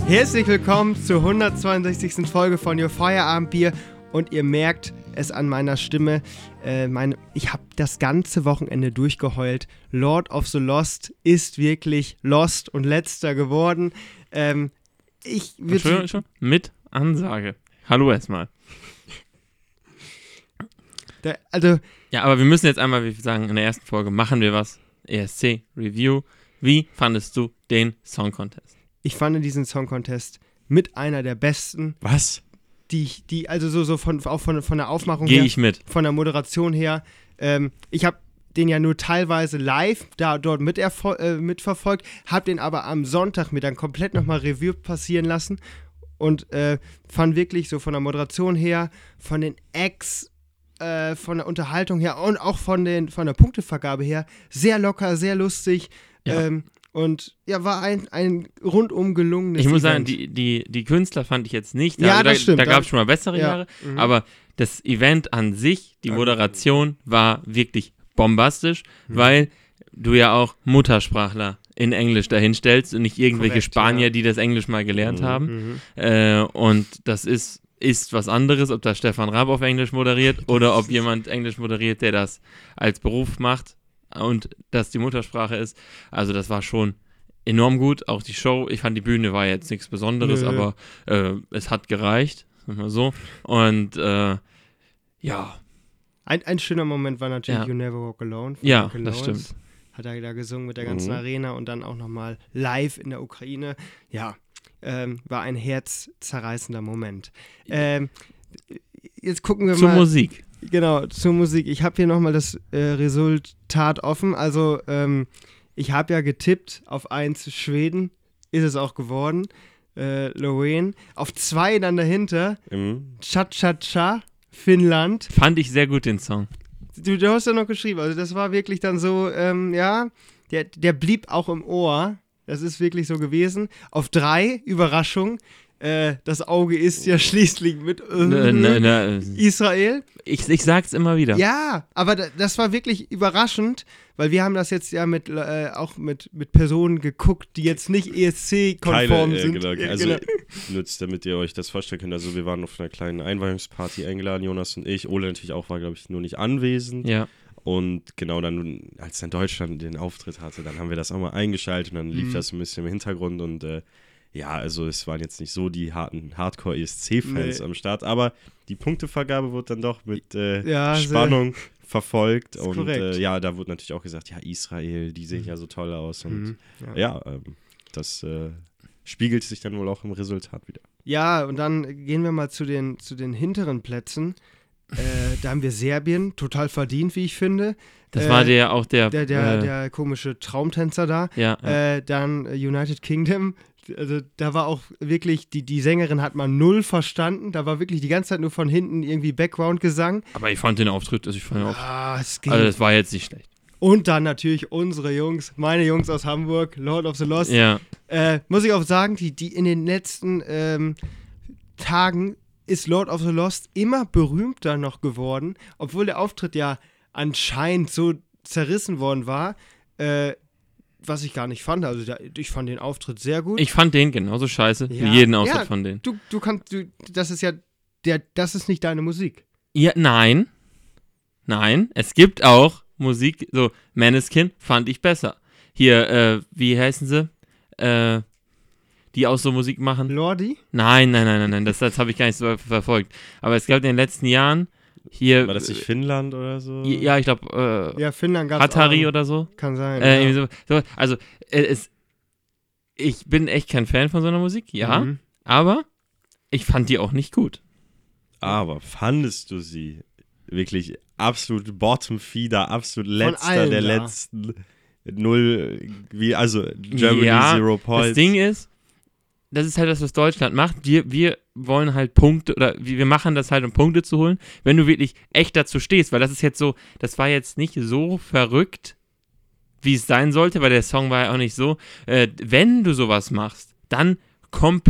Herzlich willkommen zur 162. Folge von Your Feierabendbier und ihr merkt es an meiner Stimme, ich habe das ganze Wochenende durchgeheult. Lord of the Lost ist wirklich Lost und letzter geworden. Entschuldigung, mit Ansage. Hallo erstmal. Ja, aber wir müssen jetzt einmal, wie wir sagen, in der ersten Folge machen wir was. ESC-Review. Wie fandest du den Song Contest? Ich fand diesen Song Contest mit einer der besten. Was? Die also so von der Aufmachung her. Gehe ich mit. Von der Moderation her. Ich habe den ja nur teilweise live dort mitverfolgt, habe den aber am Sonntag mir dann komplett nochmal Revue passieren lassen und fand wirklich so von der Moderation her, von den Acts, von der Unterhaltung her und auch von der Punktevergabe her sehr locker, sehr lustig. Ja. Und ja, war ein rundum gelungenes Ich muss Event. sagen, die Künstler fand ich jetzt nicht. Das stimmt. Da gab es schon mal bessere Jahre. Aber das Event an sich, die Moderation, war wirklich bombastisch, weil du ja auch Muttersprachler in Englisch dahinstellst und nicht irgendwelche Spanier, die das Englisch mal gelernt haben. Und das ist was anderes, ob da Stefan Raab auf Englisch moderiert oder ob jemand Englisch moderiert, der das als Beruf macht und das die Muttersprache ist. Also das war schon enorm gut, auch die Show. Ich fand, die Bühne war jetzt nichts Besonderes, aber es hat gereicht, sagen wir so. Und ja. Ein schöner Moment war natürlich You Never Walk Alone. Ja, das stimmt. Hat er da gesungen mit der ganzen Arena und dann auch nochmal live in der Ukraine. Ja, war ein herzzerreißender Moment. Jetzt gucken wir mal. Zur Musik. Genau, zur Musik. Ich habe hier nochmal das Resultat offen. Also, ich habe ja getippt auf 1 Schweden, ist es auch geworden. Loreen. Auf 2 dann dahinter. Cha-Cha-Cha, Finnland. Fand ich sehr gut, den Song. Du hast ja noch geschrieben, also das war wirklich dann so, der blieb auch im Ohr. Das ist wirklich so gewesen. Auf 3, Überraschung, das Auge ist ja schließlich mit Israel. Ich sag's immer wieder. Ja, aber das war wirklich überraschend, weil wir haben das jetzt ja auch mit Personen geguckt, die jetzt nicht ESC-konform sind. Genau. Also nützt, damit ihr euch das vorstellen könnt. Also wir waren auf einer kleinen Einweihungsparty eingeladen, Jonas und ich. Ole natürlich auch, war glaube ich nur nicht anwesend. Ja. Und genau dann, als dann Deutschland den Auftritt hatte, dann haben wir das auch mal eingeschaltet und dann lief das ein bisschen im Hintergrund und also es waren jetzt nicht so die harten Hardcore-ESC-Fans am Start, aber die Punktevergabe wurde dann doch mit Spannung verfolgt und da wurde natürlich auch gesagt, ja, Israel, die sehen ja so toll aus und das spiegelt sich dann wohl auch im Resultat wieder. Ja, und dann gehen wir mal zu den hinteren Plätzen. Da haben wir Serbien, total verdient, wie ich finde. Das war der komische Traumtänzer da. Ja. Dann United Kingdom. Also da war auch wirklich, die Sängerin hat man 0 verstanden. Da war wirklich die ganze Zeit nur von hinten irgendwie Background-Gesang. Aber ich fand den Auftritt, es ging. Also das war jetzt nicht schlecht. Und dann natürlich unsere Jungs, meine Jungs aus Hamburg, Lord of the Lost. Ja. Muss ich auch sagen, die in den letzten Tagen ist Lord of the Lost immer berühmter noch geworden, obwohl der Auftritt ja anscheinend so zerrissen worden war, was ich gar nicht fand. Also ich fand den Auftritt sehr gut. Ich fand den genauso scheiße wie jeden Auftritt von denen. Das ist nicht deine Musik. Ja, nein, es gibt auch Musik, so Måneskin fand ich besser. Hier, wie heißen sie? Die auch so Musik machen. Lordi? Nein, das habe ich gar nicht so verfolgt. Aber es gab in den letzten Jahren hier... War das nicht Finnland oder so? Ja, ich glaube, Finnland gab es Hatari oder so. Kann sein, so, also, ich bin echt kein Fan von so einer Musik, aber ich fand die auch nicht gut. Aber fandest du sie wirklich absolut Bottom-Feeder, absolut letzter der letzten 0, Germany Zero Points? Das Ding ist, das ist halt das, was Deutschland macht. Wir wollen halt Punkte, oder wir machen das halt, um Punkte zu holen, wenn du wirklich echt dazu stehst, weil das ist jetzt so, das war jetzt nicht so verrückt, wie es sein sollte, weil der Song war ja auch nicht so. Wenn du sowas machst, dann komplett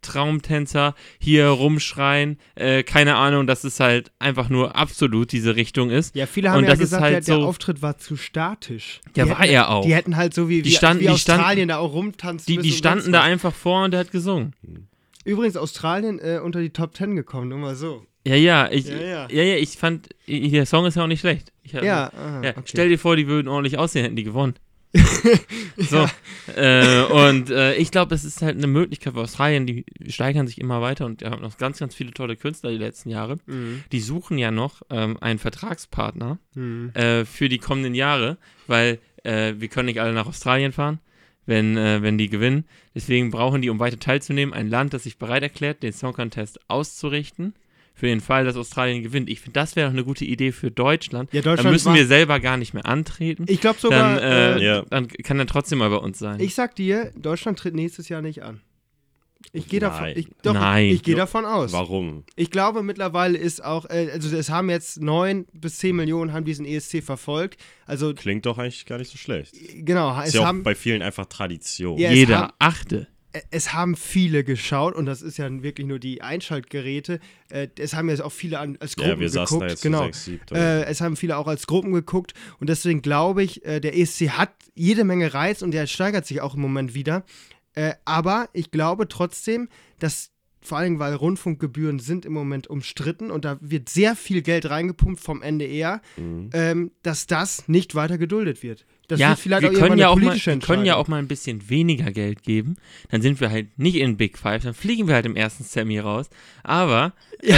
Traumtänzer hier rumschreien, keine Ahnung, dass es halt einfach nur absolut diese Richtung ist. Ja, viele haben und ja das gesagt, ist halt der so, Auftritt war zu statisch. Ja, war er auch. Die hätten halt so wie Australien da auch rumtanzen müssen. Die standen da einfach vor und der hat gesungen. Übrigens Australien unter die Top 10 gekommen, nur mal so. Ja, ich fand, der Song ist ja auch nicht schlecht. Okay. Stell dir vor, die würden ordentlich aussehen, hätten die gewonnen. So. Und ich glaube, das ist halt eine Möglichkeit für Australien, die steigern sich immer weiter und haben noch ganz, ganz viele tolle Künstler die letzten Jahre. Die suchen ja noch einen Vertragspartner für die kommenden Jahre, weil wir können nicht alle nach Australien fahren, wenn die gewinnen. Deswegen brauchen die, um weiter teilzunehmen, ein Land, das sich bereit erklärt, den Song Contest auszurichten. Für den Fall, dass Australien gewinnt. Ich finde, das wäre doch eine gute Idee für Deutschland. Ja, Deutschland dann müssen wir selber gar nicht mehr antreten. Ich glaube sogar, dann kann er trotzdem mal bei uns sein. Ich sag dir, Deutschland tritt nächstes Jahr nicht an. Ich gehe davon, davon aus. Warum? Ich glaube, mittlerweile ist auch, also es haben jetzt 9 bis 10 Millionen haben diesen ESC verfolgt. Also klingt doch eigentlich gar nicht so schlecht. Genau. Ist ja auch bei vielen einfach Tradition. Ja, jeder achte. Es haben viele geschaut und das ist ja wirklich nur die Einschaltgeräte. Es haben jetzt auch viele als Gruppen geguckt. Ja, wir saßen da jetzt genau. 6, 7, es haben viele auch als Gruppen geguckt und deswegen glaube ich, der ESC hat jede Menge Reiz und der steigert sich auch im Moment wieder. Aber ich glaube trotzdem, dass vor allem, weil Rundfunkgebühren sind im Moment umstritten und da wird sehr viel Geld reingepumpt vom NDR, dass das nicht weiter geduldet wird. Das wird vielleicht auch irgendwann eine politische Entscheidung. Wir können ja auch mal ein bisschen weniger Geld geben, dann sind wir halt nicht in Big Five, dann fliegen wir halt im ersten Semi raus, aber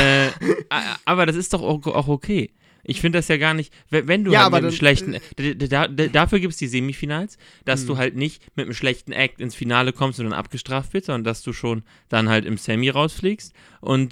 das ist doch auch okay. Ich finde das ja gar nicht, wenn du halt mit einem schlechten, dafür gibt es die Semifinals, dass du halt nicht mit einem schlechten Act ins Finale kommst und dann abgestraft wird, sondern dass du schon dann halt im Semi rausfliegst und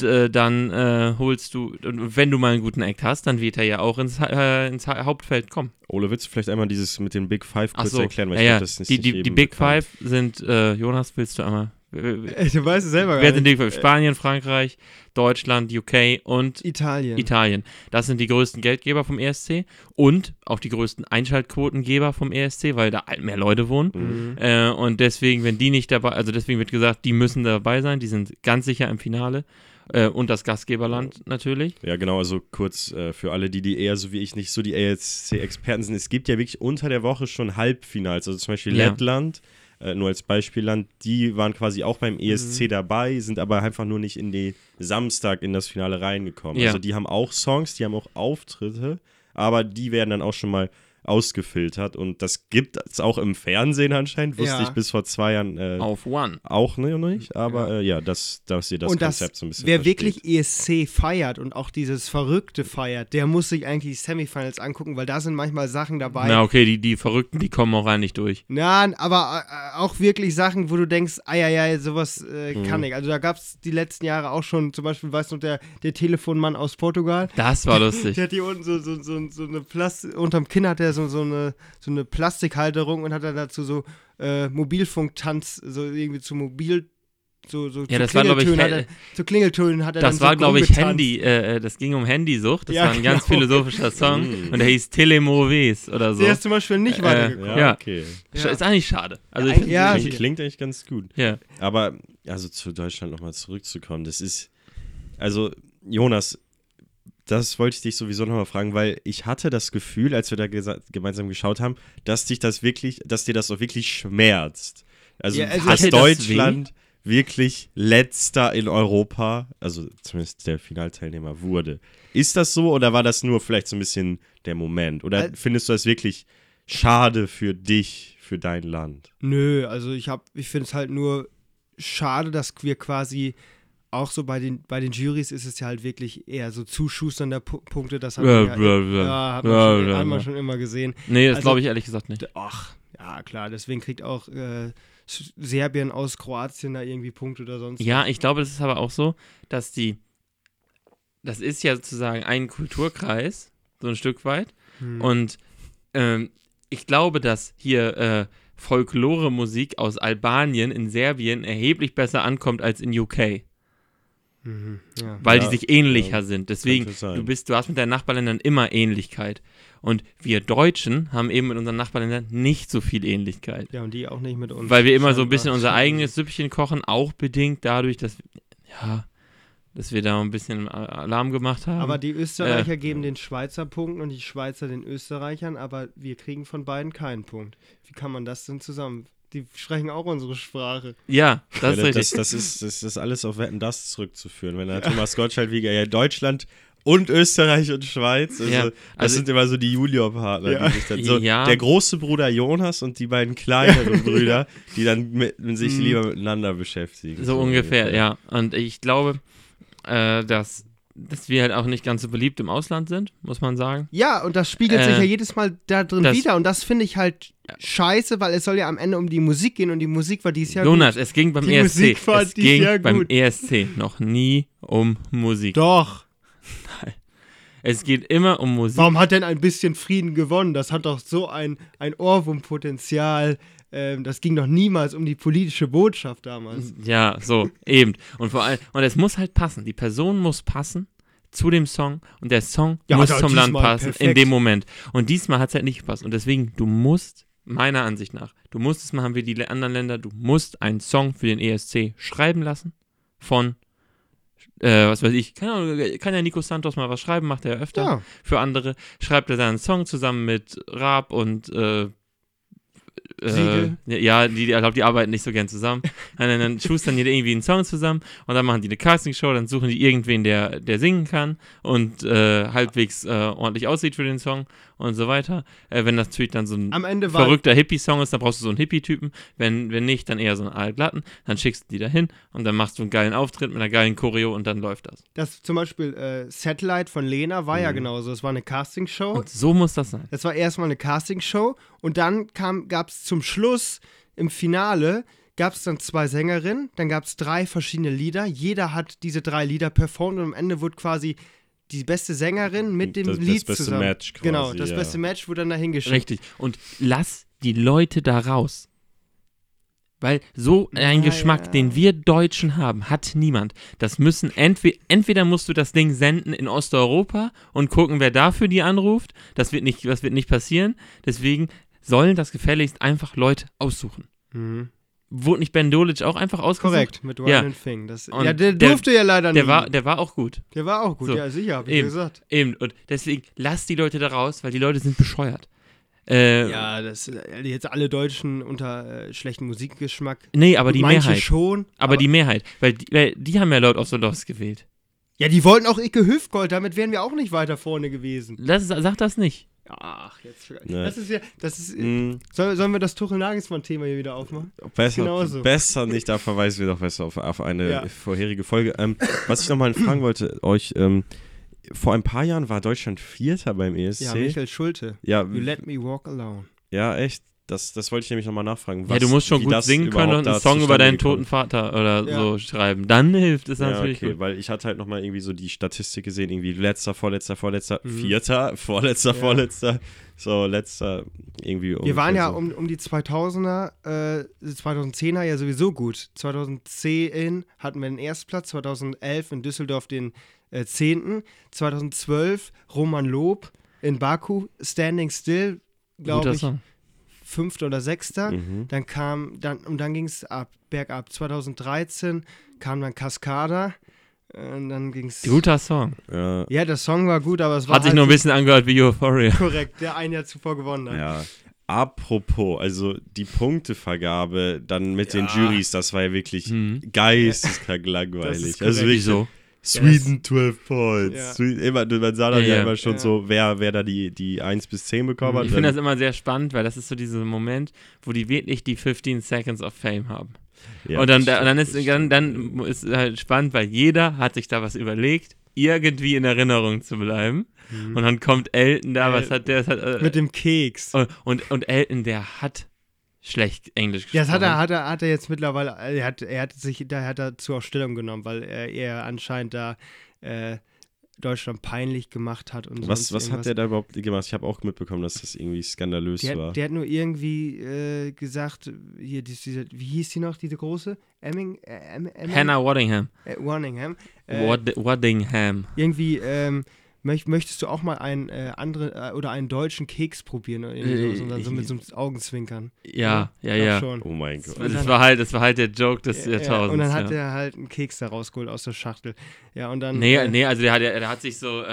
dann holst du, und wenn du mal einen guten Act hast, dann wird er ja auch ins Hauptfeld kommen. Ole, willst du vielleicht einmal dieses mit den Big Five kurz erklären? Weil ich glaub, das ist die Big Five sind, Jonas, willst du einmal? Du weißt es selber gar nicht. Wer sind die? Spanien, Frankreich, Deutschland, UK und Italien. Das sind die größten Geldgeber vom ESC und auch die größten Einschaltquotengeber vom ESC, weil da halt mehr Leute wohnen. Und deswegen, wenn die nicht dabei, also deswegen wird gesagt, die müssen dabei sein, die sind ganz sicher im Finale. Und das Gastgeberland natürlich. Ja, genau, also kurz für alle, die eher so wie ich nicht so die ESC-Experten sind. Es gibt ja wirklich unter der Woche schon Halbfinals, also zum Beispiel Lettland, nur als Beispielland, die waren quasi auch beim ESC dabei, sind aber einfach nur nicht in die Samstag in das Finale reingekommen. Ja. Also die haben auch Songs, die haben auch Auftritte, aber die werden dann auch schon mal ausgefiltert und das gibt es auch im Fernsehen anscheinend, wusste ich bis vor 2 Jahren auf One auch noch nicht, aber dass ihr das Konzept so ein bisschen wer versteht. wirklich ESC feiert und auch dieses Verrückte feiert, der muss sich eigentlich die Semifinals angucken, weil da sind manchmal Sachen dabei. Na okay, die Verrückten, die kommen auch rein nicht durch. Na, aber auch wirklich Sachen, wo du denkst, sowas kann ich. Also da gab es die letzten Jahre auch schon, zum Beispiel, weißt du, der Telefonmann aus Portugal. Das war lustig. Der hat hier unten so eine unterm Kinn hat er so eine Plastikhalterung und hat er dazu so Mobilfunktanz, so irgendwie zu Mobil, so das war, glaube ich, zu Klingeltönen hat er das dann war, glaube ich, Handy, das ging um Handysucht, das war ein ganz philosophischer Song und der hieß Telemoves oder so. Der ist zum Beispiel nicht weitergekommen. Ja, okay. Ja. Ist eigentlich schade. Also klingt eigentlich ganz gut. Ja. Aber, also zu Deutschland nochmal zurückzukommen, das ist, also Jonas, das wollte ich dich sowieso nochmal fragen, weil ich hatte das Gefühl, als wir da gemeinsam geschaut haben, dass dir das auch wirklich schmerzt. Also dass Deutschland wirklich Letzter in Europa, also zumindest der Finalteilnehmer wurde. Ist das so oder war das nur vielleicht so ein bisschen der Moment? Oder findest du das wirklich schade für dich, für dein Land? Nö, also ich finde es halt nur schade, dass wir quasi auch so bei den Jurys ist es ja halt wirklich eher so Zuschustern der Punkte, das hat man schon immer gesehen. Nee, das glaube ich ehrlich gesagt nicht. Ach, ja klar, deswegen kriegt auch Serbien aus Kroatien da irgendwie Punkte oder sonst was. Ja, ich glaube, das ist aber auch so, dass das ist ja sozusagen ein Kulturkreis, so ein Stück weit. Und ich glaube, dass hier Folklore-Musik aus Albanien in Serbien erheblich besser ankommt als in UK. Ja. Weil die sich ähnlicher sind. könnte Deswegen, sein. du hast mit deinen Nachbarländern immer Ähnlichkeit. Und wir Deutschen haben eben mit unseren Nachbarländern nicht so viel Ähnlichkeit. Ja, und die auch nicht mit uns. Weil wir immer so ein bisschen Scheinbar. unser eigenes Süppchen kochen, auch bedingt dadurch, dass wir da ein bisschen Alarm gemacht haben. Aber die Österreicher geben den Schweizer Punkten und die Schweizer den Österreichern, aber wir kriegen von beiden keinen Punkt. Wie kann man das denn zusammen? Die sprechen auch unsere Sprache. Ja, das ist richtig. Das ist alles auf Wetten, das zurückzuführen. Wenn der Thomas Gottschalk wie Deutschland und Österreich und Schweiz, das sind immer so die Juniorpartner, die sich dann so, der große Bruder Jonas und die beiden kleineren Brüder, die dann mit sich lieber miteinander beschäftigen. So ungefähr, ja. Und ich glaube, dass wir halt auch nicht ganz so beliebt im Ausland sind, muss man sagen. Ja, und das spiegelt sich ja jedes Mal da drin wieder. Und das finde ich halt scheiße, weil es soll ja am Ende um die Musik gehen und die Musik war dieses Jahr Jonas, gut. es ging beim Die ESC. Musik war Es dieses ging Jahr beim gut. ESC noch nie um Musik. Doch. Es geht immer um Musik. Warum hat denn ein bisschen Frieden gewonnen? Das hat doch so ein Ohrwurmpotenzial. Das ging doch niemals um die politische Botschaft damals. Ja, so, eben. Und vor allem, und es muss halt passen. Die Person muss passen zu dem Song und der Song muss hat er zum Land diesmal passen perfekt. in dem Moment. Und diesmal hat es halt nicht gepasst. Und deswegen, du musst, meiner Ansicht nach, es machen wie die anderen Länder, du musst einen Song für den ESC schreiben lassen von was weiß ich, kann ja Nico Santos mal was schreiben, macht er ja öfter Ja. für andere. Schreibt er seinen Song zusammen mit Raab und Siegel. ja, ich glaube, die arbeiten nicht so gern zusammen. Und dann schustern die irgendwie einen Song zusammen und dann machen die eine Castingshow, dann suchen die irgendwen, der singen kann und halbwegs ordentlich aussieht für den Song und so weiter. Wenn das natürlich dann so ein Am Ende war verrückter Hippie-Song ist, dann brauchst du so einen Hippie-Typen. Wenn nicht, dann eher so einen Aalglatten. Dann schickst du die dahin und dann machst du einen geilen Auftritt mit einer geilen Choreo und dann läuft das. das zum Beispiel Satellite von Lena war ja genauso. Es war eine Castingshow. Und so muss das sein. Das war erstmal eine Castingshow und dann gab es zum Schluss im Finale gab es dann 2 Sängerinnen, dann gab es 3 verschiedene Lieder. Jeder hat diese 3 Lieder performt und am Ende wurde quasi die beste Sängerin mit dem Das Lied beste zusammen. Match quasi, genau, das ja. beste Match wurde dann dahin geschickt. Richtig. Und lass die Leute da raus. Weil so einen Geschmack, den wir Deutschen haben, hat niemand. Das müssen entweder musst du das Ding senden in Osteuropa und gucken, wer dafür die anruft. Das wird nicht passieren. Deswegen sollen das gefälligst einfach Leute aussuchen. Mhm. Wurde nicht Ben Dolic auch einfach ausgesucht? Korrekt, mit Ryan Ja. and Fing. Und Ja, der durfte ja leider nicht. Der war auch gut. Der war auch gut, So. ja sicher, hab ich Eben. gesagt. Eben. Und deswegen lass die Leute da raus, weil die Leute sind bescheuert. Ja, das jetzt alle Deutschen unter schlechten Musikgeschmack. Nee, aber Gut, die manche Mehrheit. schon. Aber die Mehrheit. Weil die haben ja laut Osterlos gewählt. Ja, die wollten auch Icke Hüftgold, damit wären wir auch nicht weiter vorne gewesen. Sag das nicht. Ach, jetzt. Ne. Das ist. Sollen wir das Tuchel-Nagelsmann-Thema hier wieder aufmachen? Genauso. Besser nicht, da verweisen wir doch besser auf eine Ja. vorherige Folge. Was ich nochmal fragen wollte, euch, vor ein paar Jahren war Deutschland Vierter beim ESC. Ja, Michael Schulte. Ja, You let me walk alone. ja, echt. Das wollte ich nämlich nochmal nachfragen. Ja, du musst schon wie gut das singen können überhaupt und da einen Song über zustande deinen gekommen toten Vater oder Ja. so schreiben. Dann hilft es Ja, natürlich okay, gut. weil ich hatte halt nochmal irgendwie so die Statistik gesehen, irgendwie letzter, vorletzter, Mhm. Vierter, vorletzter, Ja. vorletzter, so letzter, irgendwie. Wir waren ja so. um die 2000er, 2010er ja sowieso gut. 2010 hatten wir den Erstplatz, 2011 in Düsseldorf den 10., 2012 Roman Lob in Baku, Standing Still, glaube Guter ich, Song. 5. oder 6. Mhm. Dann ging es bergab. 2013 kam dann Cascada. Und dann ging es. Guter Song. Ja, Ja, der Song war gut, aber es war Hat sich halt nur ein nicht bisschen angehört wie Euphoria. korrekt, der ein Jahr zuvor gewonnen hat. ja. Apropos, also die Punktevergabe dann mit den Ja. Juries, das war ja wirklich geisteskrank langweilig. Das ist Also korrekt. wirklich Wieso? Sweden 12 Points. Ja. Man sah dann Ja, ja ja. immer schon Ja. so, wer da die 1 bis 10 bekommen hat. Ich finde das immer sehr spannend, weil das ist so dieser Moment, wo die wirklich die 15 Seconds of Fame haben. Ja, und dann, das dann, stimmt, ist, das dann ist es halt spannend, weil jeder hat sich da was überlegt, irgendwie in Erinnerung zu bleiben. Und dann kommt Elton da, was hat der? Mit dem Keks. Und Elton, der hat schlecht Englisch Ja, gesprochen. das hat er jetzt mittlerweile, er hat dazu auch Stellung genommen, weil er anscheinend da Deutschland peinlich gemacht hat und Was hat der da überhaupt gemacht? Ich habe auch mitbekommen, dass das irgendwie skandalös war. Der hat nur irgendwie gesagt, hier, wie hieß die noch, diese große? Hannah Waddingham. Waddingham. Waddingham. Irgendwie, möchtest du auch mal einen einen deutschen Keks probieren? Oder irgendwie so, so mit so einem Augenzwinkern. Ja. Schon. Oh mein Gott. Das war halt der Joke des Jahrtausends. Und dann hat er halt einen Keks da rausgeholt aus der Schachtel. Ja, und dann. Nee, also der hat sich so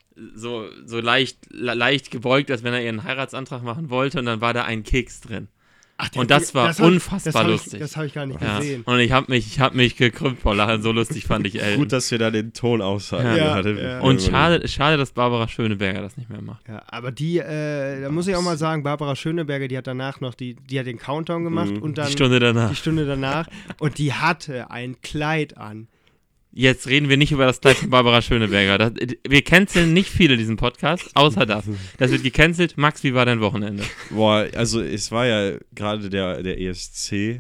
leicht gebeugt, als wenn er ihren Heiratsantrag machen wollte, und dann war da ein Keks drin. Ach, und das war unfassbar lustig. Das habe ich gar nicht gesehen. Und ich hab mich gekrümmt vor Lachen, so lustig fand ich Elton. Gut, dass wir da den Ton aushalten. Ja. Und schade, dass Barbara Schöneberger das nicht mehr macht. Ja, aber da muss ich auch mal sagen, Barbara Schöneberger, die hat danach noch, die hat den Countdown gemacht und dann die Stunde danach und die hatte ein Kleid an. Jetzt reden wir nicht über das Kleid von Barbara Schöneberger. Wir canceln nicht viele diesen Podcast, außer das. Das wird gecancelt. Max, wie war dein Wochenende? Boah, also es war ja gerade der ESC.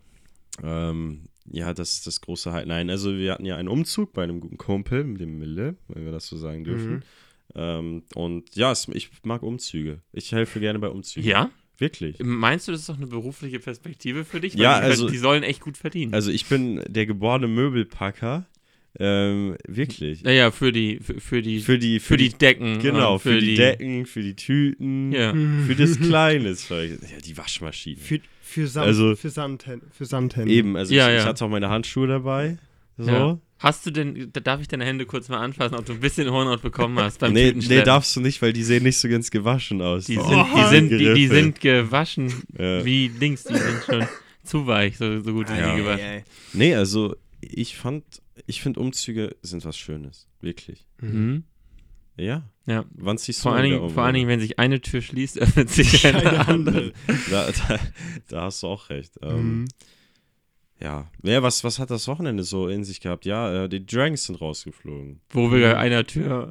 Das große Nein, also wir hatten ja einen Umzug bei einem guten Kumpel, dem Mille, wenn wir das so sagen dürfen. Und ja, ich mag Umzüge. Ich helfe gerne bei Umzügen. Ja? Wirklich. Meinst du, das ist doch eine berufliche Perspektive für dich? Weil ja, die sollen echt gut verdienen. Also ich bin der geborene Möbelpacker. Wirklich. Naja, für die Decken. Genau, für die Decken, für die Tüten, für das kleine Zeug. Ja, die Waschmaschine. Für Samthände. Eben, also ich hatte auch meine Handschuhe dabei. So. Ja. Hast du denn, darf ich deine Hände kurz mal anfassen, ob du ein bisschen Hornhaut bekommen hast beim Nee, Tütenschleppen? darfst du nicht, weil die sehen nicht so ganz gewaschen aus. Die sind gewaschen wie Dings, die sind schon zu weich, so gut wie die gewaschen. Nee, also ich finde Umzüge sind was Schönes, wirklich. Mhm. Ja. Wann ziehst du vor allen Dingen, wenn sich eine Tür schließt, öffnet sich eine andere. Da hast du auch recht. Ja, was hat das Wochenende so in sich gehabt? Ja, die Dragons sind rausgeflogen. Wo wir einer Tür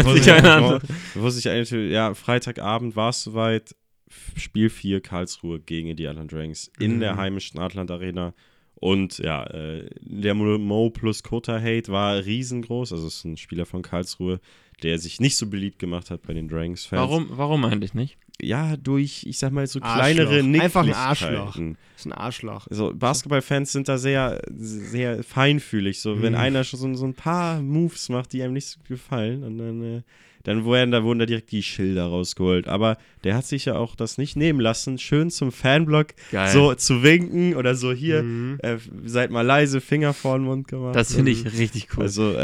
wo sich eine Tür, ja, Freitagabend war es soweit, Spiel 4 Karlsruhe gegen die Adler Dragons in der heimischen Adland Arena. Und ja, der Mo plus Kota Hate war riesengroß, also es ist ein Spieler von Karlsruhe, der sich nicht so beliebt gemacht hat bei den Dragons-Fans. Warum eigentlich nicht? Ja, durch, ich sag mal, so kleinere Nicklichkeiten. Einfach ein Arschloch. Das ist ein Arschloch. Also Basketballfans sind da sehr, sehr feinfühlig. So, wenn einer schon so ein paar Moves macht, die einem nicht so gefallen, und dann wurden da direkt die Schilder rausgeholt. Aber der hat sich ja auch das nicht nehmen lassen, schön zum Fanblock so zu winken oder so hier, seid mal leise, Finger vor den Mund gemacht. Das finde ich richtig cool. Also,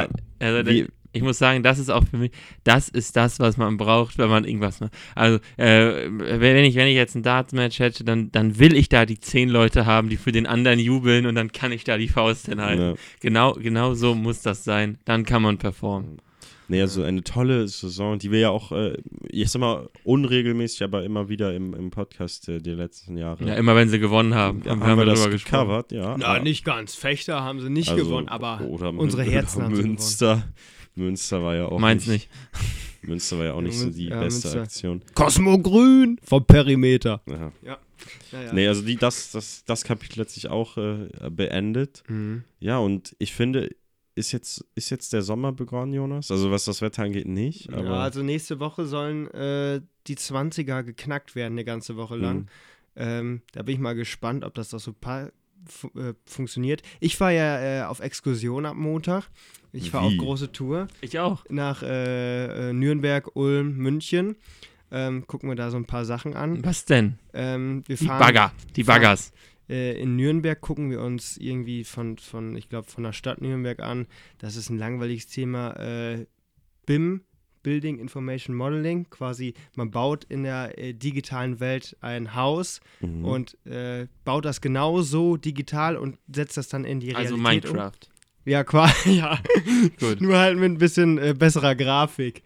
ich muss sagen, das ist auch für mich, das ist das, was man braucht, wenn man irgendwas macht. Also, wenn ich jetzt ein Darts-Match hätte, dann will ich da die 10 Leute haben, die für den anderen jubeln, und dann kann ich da die Faust hinhalten. Ja. Genau so muss das sein. Dann kann man performen. Nee, also eine tolle Saison, die wir ja auch, ich sag mal, unregelmäßig, aber immer wieder im Podcast die letzten Jahre. Ja, immer wenn sie gewonnen haben, haben wir das gecovert, ja. Na, nicht ganz. Fechter haben sie nicht gewonnen, aber unsere Herzen haben sie gewonnen. Münster war ja auch nicht. Münster war ja auch nicht so die beste Münster. Aktion. Cosmo Grün vom Perimeter. Ja. Nee, also das Kapitel hat sich auch beendet. Ja, und ich finde, ist jetzt der Sommer begonnen, Jonas? Also was das Wetter angeht, nicht. Aber ja, also nächste Woche sollen die 20er geknackt werden, eine ganze Woche lang. Da bin ich mal gespannt, ob das doch so funktioniert. Ich war ja auf Exkursion ab Montag. Ich war auf große Tour. Ich auch. Nach Nürnberg, Ulm, München. Gucken wir da so ein paar Sachen an. Was denn? Wir fahren, die Baggers. In Nürnberg gucken wir uns irgendwie von der Stadt Nürnberg an. Das ist ein langweiliges Thema. BIM, Building Information Modeling. Quasi, man baut in der digitalen Welt ein Haus und baut das genauso digital und setzt das dann in die Realität um. Minecraft. Ja, quasi, ja. Gut. Nur halt mit ein bisschen besserer Grafik.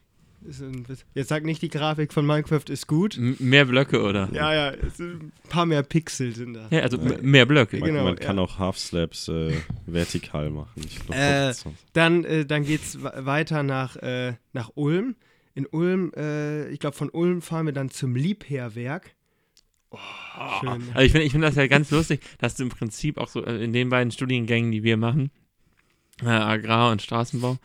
Jetzt sag nicht, die Grafik von Minecraft ist gut. Mehr Blöcke, oder? Ja, ein paar mehr Pixel sind da. Ja, also mehr Blöcke. Man kann auch Half-Slabs vertikal machen. Dann geht's weiter nach Ulm. In Ulm, ich glaube, von Ulm fahren wir dann zum Liebherrwerk. Oh, schön. Also ich finde das ja ganz lustig, dass du im Prinzip auch so in den beiden Studiengängen, die wir machen, Agrar- und Straßenbau.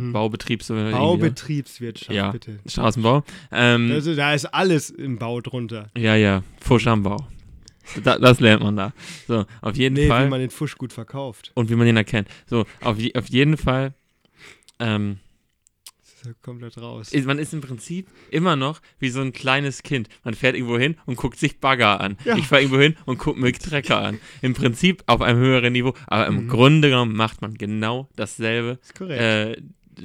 Baubetriebswirtschaft, Ja, bitte. Straßenbau. Also da ist alles im Bau drunter. Ja, Fusch am Bau. Das lernt man da. So, auf jeden Fall. Wie man den Fusch gut verkauft. Und wie man den erkennt. So, auf jeden Fall. Das ist ja komplett raus. Man ist im Prinzip immer noch wie so ein kleines Kind. Man fährt irgendwo hin und guckt sich Bagger an. Ja. Ich fahre irgendwo hin und gucke mir Trecker an. Im Prinzip auf einem höheren Niveau. Aber im Grunde genommen macht man genau dasselbe. Ist korrekt.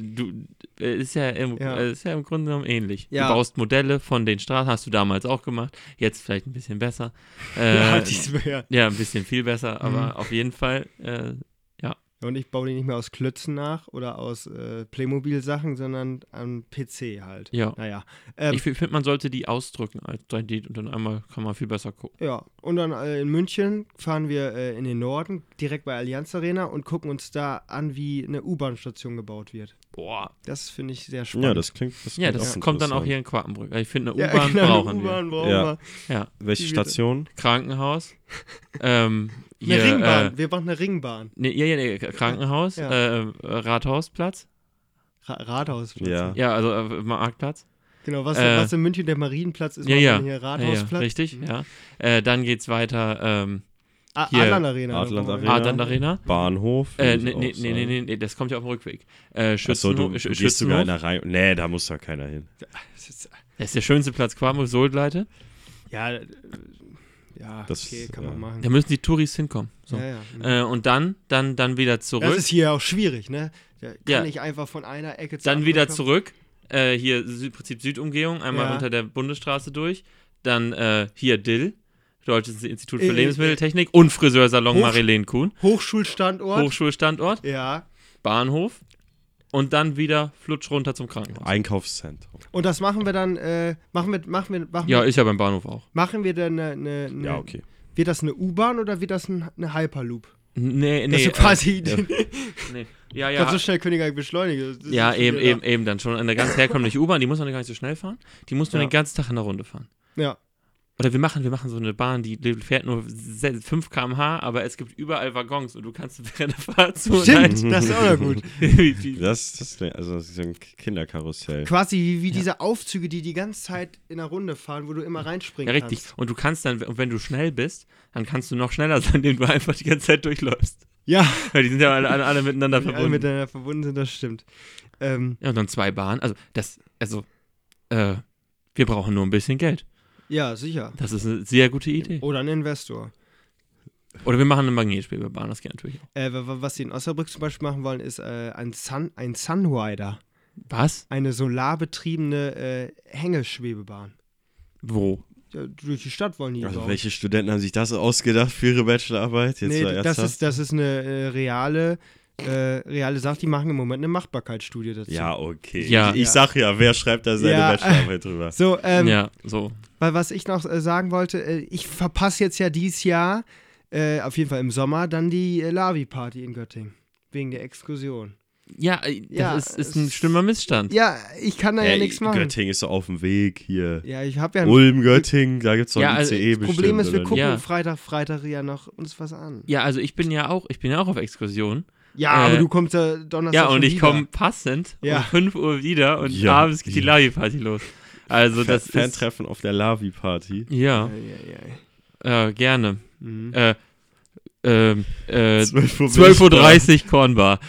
Ist ja im Grunde genommen ähnlich. Ja. Du baust Modelle von den Straßen, hast du damals auch gemacht. Jetzt vielleicht ein bisschen besser. Ja, diesmal. Ja, ein bisschen viel besser, aber auf jeden Fall, Und ich baue die nicht mehr aus Klötzen nach oder aus Playmobil-Sachen, sondern am PC halt. Ja. Naja. ich finde, man sollte die ausdrücken als 3D und dann einmal kann man viel besser gucken. Ja, und dann in München fahren wir in den Norden, direkt bei Allianz Arena und gucken uns da an, wie eine U-Bahn-Station gebaut wird. Boah. Das finde ich sehr spannend. Ja, das klingt Ja, das auch kommt dann auch interessant. hier in Quakenbrück. Ich finde, eine Ja, U-Bahn genau, brauchen eine U-Bahn brauchen Ja. wir. wir. Ja. Welche Die Station? Krankenhaus. Eine Ringbahn, wir machen eine Ringbahn. Nee, Krankenhaus, Ja. Rathausplatz. Rathausplatz. Ja. Ja, also Marktplatz. Genau, was in München der Marienplatz ist, Ja. machen wir hier Rathausplatz. Richtig, ja. Dann geht's weiter, hier. Adland Arena. Adland da brauchen wir. Arena. Adland Arena. Bahnhof. Nee, das kommt ja auf dem Rückweg. Achso, du gehst sogar in der Reihe. Nee, da muss doch keiner hin. Das ist der schönste Platz, Quakenbrück, Soldleite. Ja, Das- okay, kann ja. man machen. Da müssen die Touris hinkommen. So. Ja. Und dann wieder zurück. Das ist hier auch schwierig, ne? Da kann Ja. ich einfach von einer Ecke zur Dann anderen wieder kommen. zurück. Hier im Prinzip Südumgehung, einmal Ja. unter der Bundesstraße durch. Dann hier Dill, Deutsches Institut für Äh, Lebensmitteltechnik und Friseursalon Hoch- Marilene Kuhn. Hochschulstandort. Hochschulstandort, Ja. Bahnhof und dann wieder flutsch runter zum Krankenhaus. Einkaufszentrum. Und das machen wir dann, Ja, ist ja beim Bahnhof auch. machen wir dann eine Ja, okay. wird das eine U-Bahn oder wird das eine Hyperloop? Nee, Das ist so quasi, nee. Ja, Gott, so schnell können die gar nicht beschleunigen. Das Ja, ist schon wieder- eben dann schon. Eine ganz herkömmliche U-Bahn, die muss man gar nicht so schnell fahren. Die muss nur Ja. den ganzen Tag in der Runde fahren. Ja. Oder wir machen so eine Bahn, die fährt nur 5 km/h, aber es gibt überall Waggons und du kannst während der Fahrt so Stimmt, das ist auch noch gut. Das ist so ein Kinderkarussell. Quasi wie diese Aufzüge, die ganze Zeit in der Runde fahren, wo du immer reinspringen Ja, richtig. kannst. Und du kannst dann, wenn du schnell bist, dann kannst du noch schneller sein, indem du einfach die ganze Zeit durchläufst. Ja, Weil die sind ja alle miteinander die alle verbunden. miteinander verbunden sind, das stimmt. Ja, und dann 2 Bahnen. Wir brauchen nur ein bisschen Geld. Ja, sicher. Das ist eine sehr gute Idee. Oder ein Investor. Oder wir machen eine Magnetschwebebahn, das geht natürlich auch. Was sie in Osnabrück zum Beispiel machen wollen, ist ein Sunrider. Was? Eine solarbetriebene Hängeschwebebahn. Wo? Ja, durch die Stadt wollen die Also bauen. welche Studenten haben sich das ausgedacht für ihre Bachelorarbeit? Jetzt Nee, mal ernsthaft? das ist eine reale Sache. Die machen im Moment eine Machbarkeitsstudie dazu. Ja, okay. Ja. Ich sag ja, wer schreibt da seine Ja. Bachelorarbeit drüber? So, Ja, so. weil was ich noch sagen wollte, ich verpasse jetzt ja dieses Jahr, auf jeden Fall im Sommer, dann die Lavi-Party in Göttingen. Wegen der Exkursion. Ja, Ja, das ist ein schlimmer Missstand. Ja, ich kann da ja nichts machen. Göttingen ist so auf dem Weg hier. Ja, ich habe ja Ulm, Göttingen, da gibt's doch Ja, ein also ICE Das Problem bestimmt, ist, wir oder gucken Ja. Freitag ja noch uns was an. Ja, also ich bin ja auch auf Exkursion. Ja, aber Äh, du kommst ja Donnerstag Ja, und schon ich wieder. komme passend Ja. um 5 Uhr wieder und Ja. abends geht die Lavi-Party los. Also nicht? das ist... Fantreffen auf der Lavi-Party. Ja, Ja. gerne. Mhm. 12:30 Uhr Kornbar.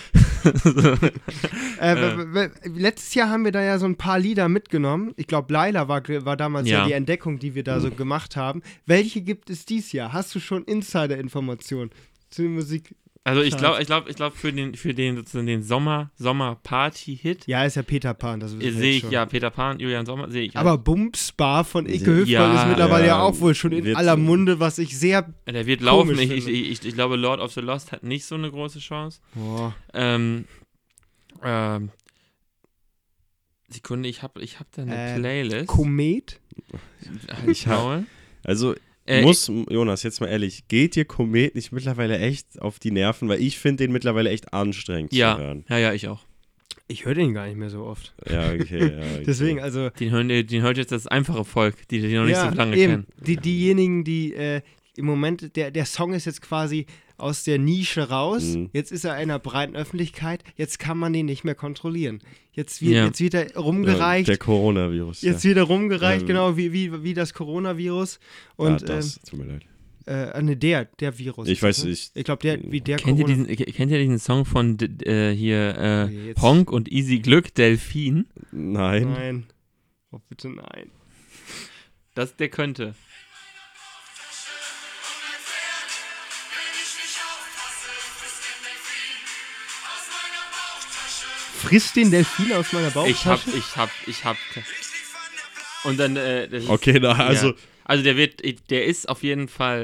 Letztes Jahr haben wir da ja so ein paar Lieder mitgenommen. Ich glaube, Laila war damals ja Ja. die Entdeckung, die wir da so gemacht haben. Welche gibt es dieses Jahr? Hast du schon Insider-Informationen zu der Musik? Also ich glaube für den sozusagen den Sommer-Party-Hit Ja, ist ja Peter Pan. Das wissen wir sehe jetzt ich schon. ja Peter Pan, Julian Sommer sehe ich. Aber Bumsbar von Icke Hüftgold Ja, ist mittlerweile ja ja, auch wohl schon in wird- aller Munde, was ich sehr... der wird laufen. komisch Ich glaube, Lord of the Lost hat nicht so eine große Chance. Boah. Sekunde, ich hab da eine Playlist. Komet? Halt Ich hab- Maul. Also, Jonas, jetzt mal ehrlich, geht dir Komet nicht mittlerweile echt auf die Nerven? Weil ich finde den mittlerweile echt anstrengend zu hören. Ja, ich auch. Ich höre den gar nicht mehr so oft. Ja, okay. Ja, okay. Deswegen, also... Den hört jetzt das einfache Volk, die noch nicht so lange eben. kennen. Diejenigen, die im Moment, der Song ist jetzt quasi aus der Nische raus, jetzt ist er in einer breiten Öffentlichkeit, jetzt kann man den nicht mehr kontrollieren. Jetzt wird er rumgereicht. Der Coronavirus. Jetzt wird er rumgereicht, genau, wie das Coronavirus. Und, tut mir leid. Der Virus. Ich weiß nicht. Ich glaube, der Kennt ihr diesen Song von Honk und Easy Glück, Delfin? Nein. Oh, bitte nein. Der könnte. Frisst den Delfin aus meiner Bauchtasche? Ich hab. Und dann, okay, also. Ja. Also der ist auf jeden Fall,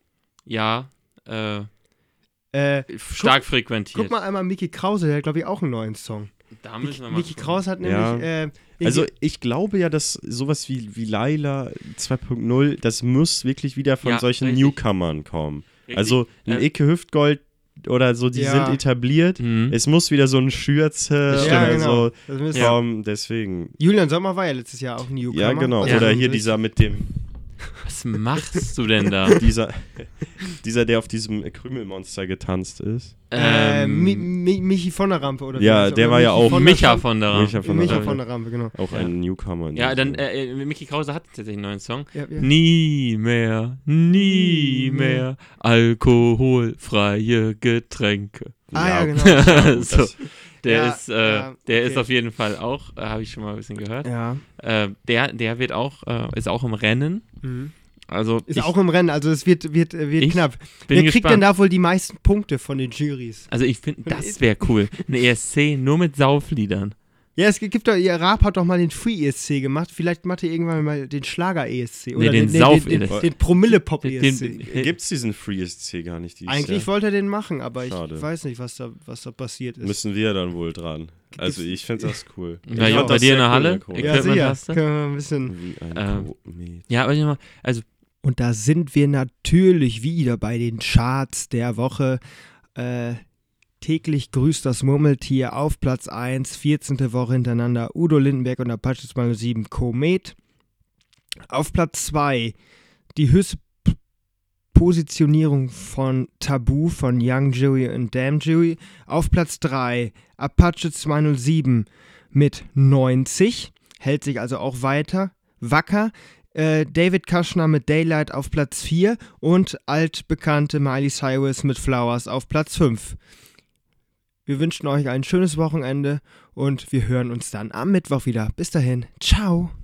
stark frequentiert. Guck mal einmal Mickey Krause, der hat, glaube ich, auch einen neuen Song. Da müssen wir mal Mickey Krause hat nämlich, also ich glaube ja, dass sowas wie Laila 2.0, das muss wirklich wieder von solchen richtig. Newcomern kommen. Richtig. Also ein Icke Hüftgold oder so, die sind etabliert. Es muss wieder so ein Schürze genau. so kommen, deswegen. Julian Sommer war ja letztes Jahr auch ein Newcomer. Ja, genau. Also oder hier dieser mit dem... Was machst du denn da? dieser, der auf diesem Krümelmonster getanzt ist. Michi von der Rampe, oder? Ja, der war ja auch. Micha von der Rampe. Micha von der Rampe, genau. Auch ein Newcomer. Ja, dann, Mickey Krause hat tatsächlich einen neuen Song. Ja. Nie mehr alkoholfreie Getränke. Ja, genau. So. Der ist auf jeden Fall auch, habe ich schon mal ein bisschen gehört. Ja. Der wird auch, ist auch im Rennen. Also ist auch im Rennen, also es wird knapp. Wer kriegt gespannt. denn da wohl die meisten Punkte von den Jurys? Also ich finde, das wäre cool. Eine ESC nur mit Saufliedern. Ja, es gibt doch, ihr Raab hat doch mal den Free-ESC gemacht. Vielleicht macht ihr irgendwann mal den Schlager-ESC. Oder den Promille-Pop-ESC. Gibt es diesen Free-ESC gar nicht? Eigentlich wollte er den machen, aber Schade. Ich weiß nicht, was da passiert ist. Müssen wir dann wohl dran. Also ich finde das cool. Ja, bei dir in der Halle? Ja, sicher. Können wir ein bisschen... Ja, aber ich mal, also... Und da sind wir natürlich wieder bei den Charts der Woche. Täglich grüßt das Murmeltier auf Platz 1, 14. Woche hintereinander, Udo Lindenberg und Apache 207 Komet. Auf Platz 2 die höchste Positionierung von Tabu von Young Joey und Damn Joey. Auf Platz 3 Apache 207 mit 90, hält sich also auch weiter wacker. David Kushner mit Daylight auf Platz 4 und altbekannte Miley Cyrus mit Flowers auf Platz 5. Wir wünschen euch ein schönes Wochenende und wir hören uns dann am Mittwoch wieder. Bis dahin, ciao!